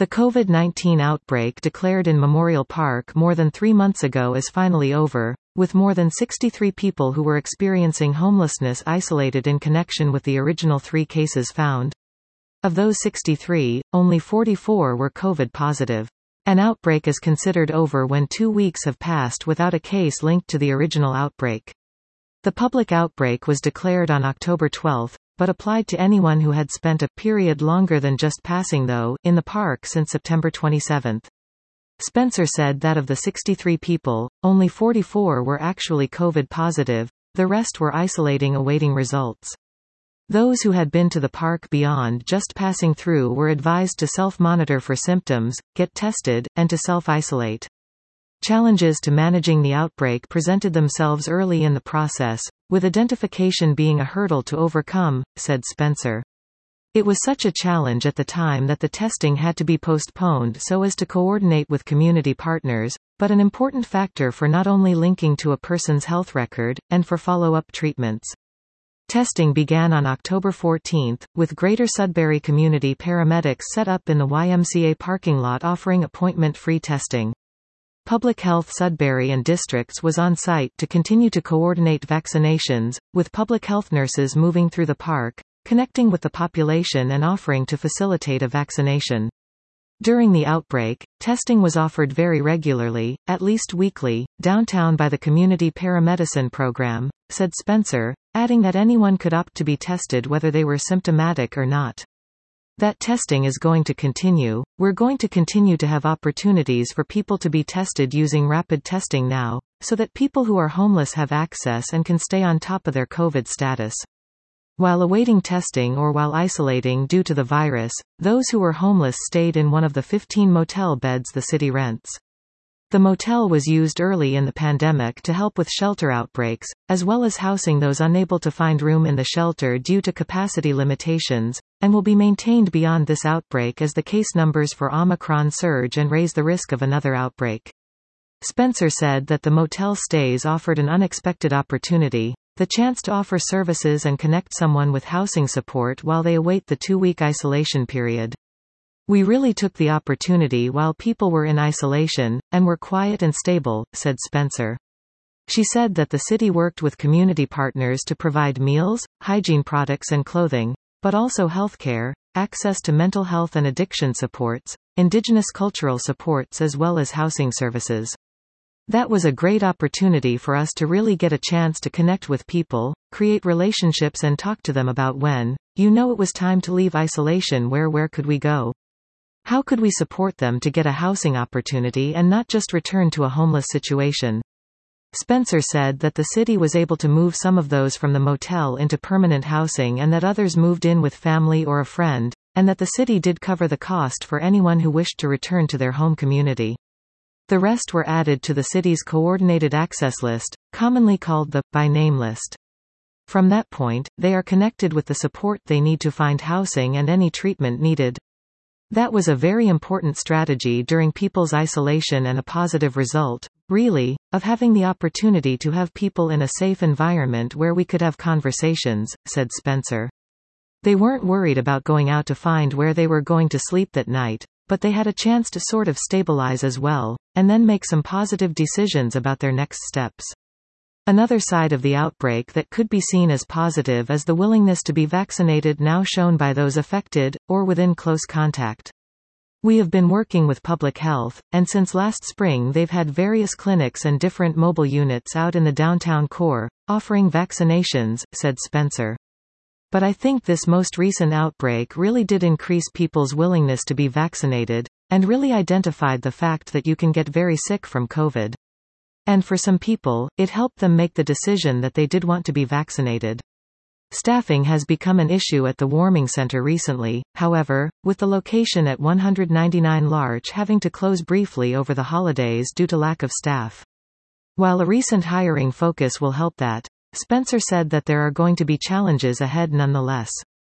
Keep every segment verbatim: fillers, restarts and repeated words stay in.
The COVID nineteen outbreak declared in Memorial Park more than three months ago is finally over, with more than sixty-three people who were experiencing homelessness isolated in connection with the original three cases found. Of those sixty-three, only forty-four were COVID positive. An outbreak is considered over when two weeks have passed without a case linked to the original outbreak. The public outbreak was declared on October twelfth, but applied to anyone who had spent a period longer than just passing though in the park since September twenty-seventh. Spencer said that of the sixty-three people, only forty-four were actually COVID positive, the rest were isolating awaiting results. Those who had been to the park beyond just passing through were advised to self-monitor for symptoms, get tested, and to self-isolate. Challenges to managing the outbreak presented themselves early in the process, with identification being a hurdle to overcome, said Spencer. It was such a challenge at the time that the testing had to be postponed so as to coordinate with community partners, but an important factor for not only linking to a person's health record, and for follow-up treatments. Testing began on October fourteenth, with Greater Sudbury community paramedics set up in the Y M C A parking lot offering appointment-free testing. Public Health Sudbury and Districts was on site to continue to coordinate vaccinations, with public health nurses moving through the park, connecting with the population and offering to facilitate a vaccination. During the outbreak, testing was offered very regularly, at least weekly, downtown by the Community Paramedicine Program, said Spencer, adding that anyone could opt to be tested whether they were symptomatic or not. That testing is going to continue. We're going to continue to have opportunities for people to be tested using rapid testing now, so that people who are homeless have access and can stay on top of their COVID status. While awaiting testing or while isolating due to the virus, those who were homeless stayed in one of the fifteen motel beds the city rents. The motel was used early in the pandemic to help with shelter outbreaks, as well as housing those unable to find room in the shelter due to capacity limitations, and will be maintained beyond this outbreak as the case numbers for Omicron surge and raise the risk of another outbreak. Spencer said that the motel stays offered an unexpected opportunity, the chance to offer services and connect someone with housing support while they await the two-week isolation period. We really took the opportunity while people were in isolation, and were quiet and stable, said Spencer. She said that the city worked with community partners to provide meals, hygiene products and clothing, but also healthcare, access to mental health and addiction supports, indigenous cultural supports as well as housing services. That was a great opportunity for us to really get a chance to connect with people, create relationships and talk to them about when, you know, it was time to leave isolation. Where where could we go? How could we support them to get a housing opportunity and not just return to a homeless situation? Spencer said that the city was able to move some of those from the motel into permanent housing and that others moved in with family or a friend, and that the city did cover the cost for anyone who wished to return to their home community. The rest were added to the city's coordinated access list, commonly called the by name list. From that point, they are connected with the support they need to find housing and any treatment needed. That was a very important strategy during people's isolation and a positive result, really, of having the opportunity to have people in a safe environment where we could have conversations, said Spencer. They weren't worried about going out to find where they were going to sleep that night, but they had a chance to sort of stabilize as well, and then make some positive decisions about their next steps. Another side of the outbreak that could be seen as positive is the willingness to be vaccinated now shown by those affected, or within close contact. We have been working with public health, and since last spring they've had various clinics and different mobile units out in the downtown core, offering vaccinations, said Spencer. But I think this most recent outbreak really did increase people's willingness to be vaccinated, and really identified the fact that you can get very sick from COVID. And for some people, it helped them make the decision that they did want to be vaccinated. Staffing has become an issue at the warming center recently, however, with the location at one ninety-nine Larch having to close briefly over the holidays due to lack of staff. While a recent hiring focus will help that, Spencer said that there are going to be challenges ahead nonetheless.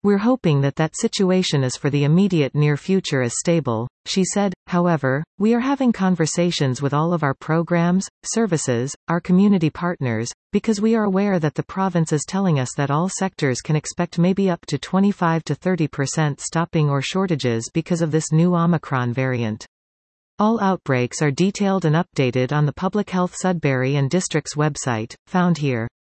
We're hoping that that situation is for the immediate near future is stable, she said. However, we are having conversations with all of our programs, services, our community partners, because we are aware that the province is telling us that all sectors can expect maybe up to twenty-five to thirty percent stopping or shortages because of this new Omicron variant. All outbreaks are detailed and updated on the Public Health Sudbury and District's website, found here.